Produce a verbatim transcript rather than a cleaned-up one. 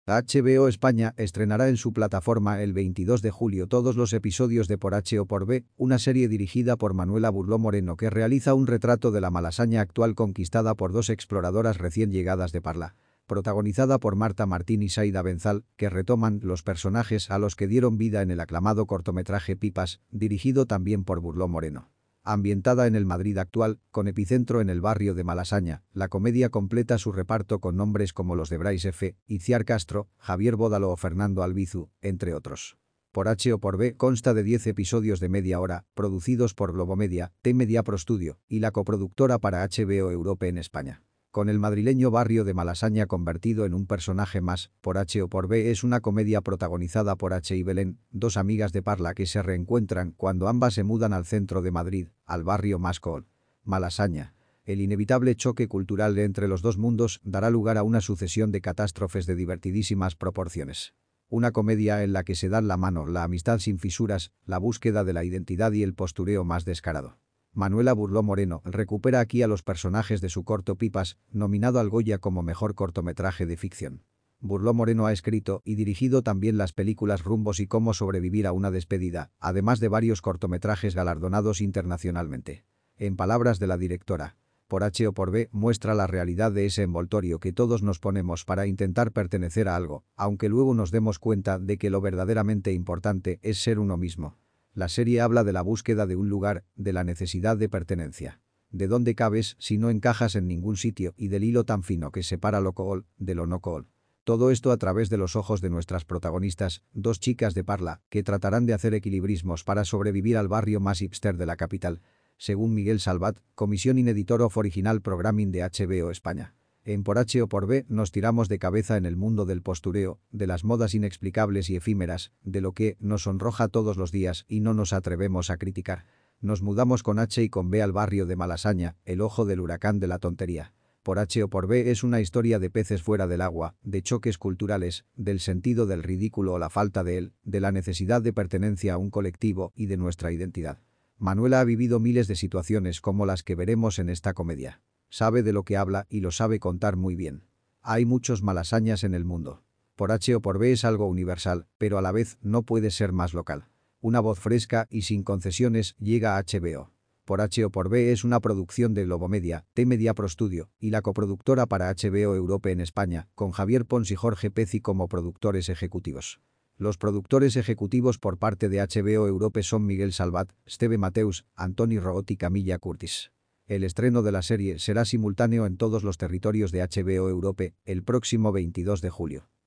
H B O España estrenará en su plataforma el veintidós de julio todos los episodios de Por H o por B, una serie dirigida por Manuela Burló Moreno que realiza un retrato de la Malasaña actual conquistada por dos exploradoras recién llegadas de Parla. Protagonizada por Marta Martín y Saida Benzal, que retoman los personajes a los que dieron vida en el aclamado cortometraje Pipas, dirigido también por Burló Moreno. Ambientada en el Madrid actual, con epicentro en el barrio de Malasaña, la comedia completa su reparto con nombres como los de Brais F., Itziar Castro, Javier Bódalo o Fernando Albizu, entre otros. Por H o por B consta de diez episodios de media hora, producidos por Globomedia, T-Media Pro Studio y la coproductora para H B O Europe en España. Con el madrileño barrio de Malasaña convertido en un personaje más, Por H o por B es una comedia protagonizada por H y Belén, dos amigas de Parla que se reencuentran cuando ambas se mudan al centro de Madrid, al barrio más cool. Malasaña. El inevitable choque cultural entre los dos mundos dará lugar a una sucesión de catástrofes de divertidísimas proporciones. Una comedia en la que se dan la mano la amistad sin fisuras, la búsqueda de la identidad y el postureo más descarado. Manuela Burló Moreno recupera aquí a los personajes de su corto Pipas, nominado al Goya como mejor cortometraje de ficción. Burló Moreno ha escrito y dirigido también las películas Rumbos y Cómo sobrevivir a una despedida, además de varios cortometrajes galardonados internacionalmente. En palabras de la directora, Por H o por B muestra la realidad de ese envoltorio que todos nos ponemos para intentar pertenecer a algo, aunque luego nos demos cuenta de que lo verdaderamente importante es ser uno mismo. La serie habla de la búsqueda de un lugar, de la necesidad de pertenencia. De dónde cabes si no encajas en ningún sitio y del hilo tan fino que separa lo cool de lo no cool. Todo esto a través de los ojos de nuestras protagonistas, dos chicas de Parla, que tratarán de hacer equilibrismos para sobrevivir al barrio más hipster de la capital. Según Miguel Salvat, Comisión in Editor of Original Programming de H B O España. En Por H o por B nos tiramos de cabeza en el mundo del postureo, de las modas inexplicables y efímeras, de lo que nos sonroja todos los días y no nos atrevemos a criticar. Nos mudamos con H y con B al barrio de Malasaña, el ojo del huracán de la tontería. Por H o por B es una historia de peces fuera del agua, de choques culturales, del sentido del ridículo o la falta de él, de la necesidad de pertenencia a un colectivo y de nuestra identidad. Manuela ha vivido miles de situaciones como las que veremos en esta comedia. Sabe de lo que habla y lo sabe contar muy bien. Hay muchos Malasañas en el mundo. Por H o por B es algo universal, pero a la vez no puede ser más local. Una voz fresca y sin concesiones llega a H B O. Por H o por B es una producción de Globomedia, T-Media Pro Studio y la coproductora para H B O Europe en España, con Javier Pons y Jorge Pezzi como productores ejecutivos. Los productores ejecutivos por parte de H B O Europe son Miguel Salvat, Steve Mateus, Antoni Root y Camilla Curtis. El estreno de la serie será simultáneo en todos los territorios de H B O Europe el próximo veintidós de julio.